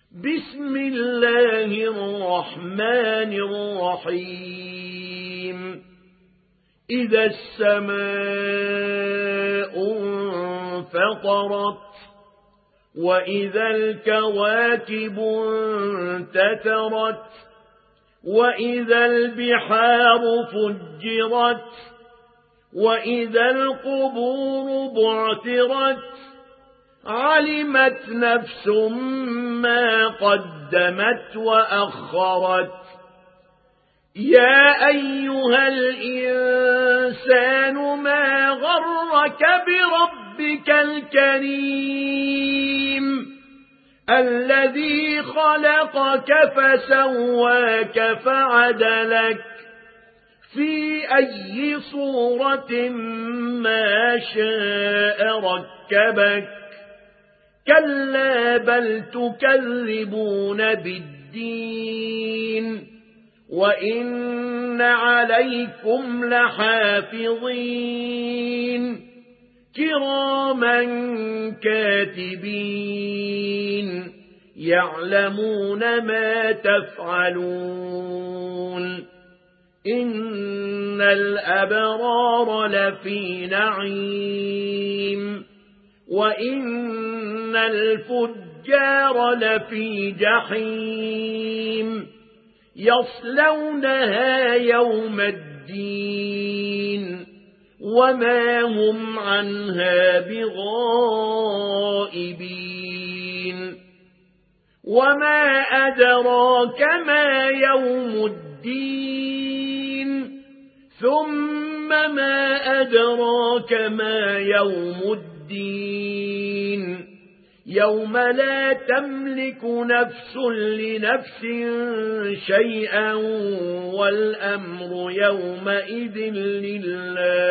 بسم الله الرحمن الرحيم إذا السماء انفطرت وإذا الكواكب انتثرت وإذا البحار فجرت وإذا القبور بعثرت علمت نفس ما قدمت وأخرت يا أيها الإنسان ما غرك بربك الكريم الذي خلقك فسواك فعدلك في أي صورة ما شاء ركبك كلا بل تكذبون بالدين وإن عليكم لحافظين كراما كاتبين يعلمون ما تفعلون إن الأبرار لفي نعيم وإن الفجار لفي جحيم يصلونها يوم الدين وما هم عنها بغائبين وما أدراك ما يوم الدين ثم ما أدراك ما يوم الدين يوم لا تملك نفس لنفس شيئا والأمر يومئذ لله